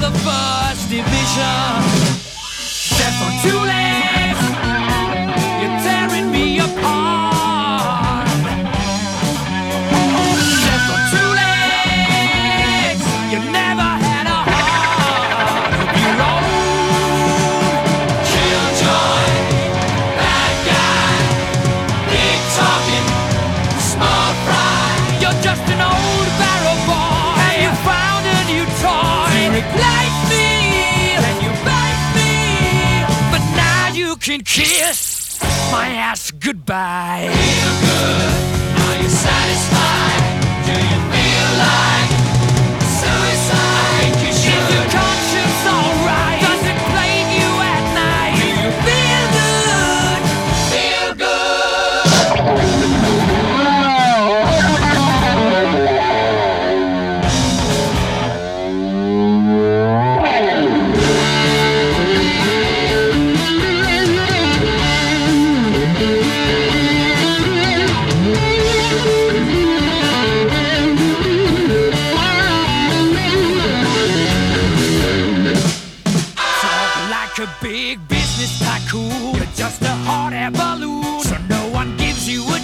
the first division. Step on two legs, you're tearing me apart. Step on two legs, you never had a heart of your own. Killjoy, bad guy, big talking, small fry. You're just an old barrel boy, and you found a new toy to replace me. Then you bite me, but now you can kiss my ass goodbye. Feel good, are you satisfied? Do you feel like suicide? Is your conscience alright? Does it plague you at night? Do you feel good? Feel good? Like a big business tycoon, you're just a hot air balloon, so no one gives you a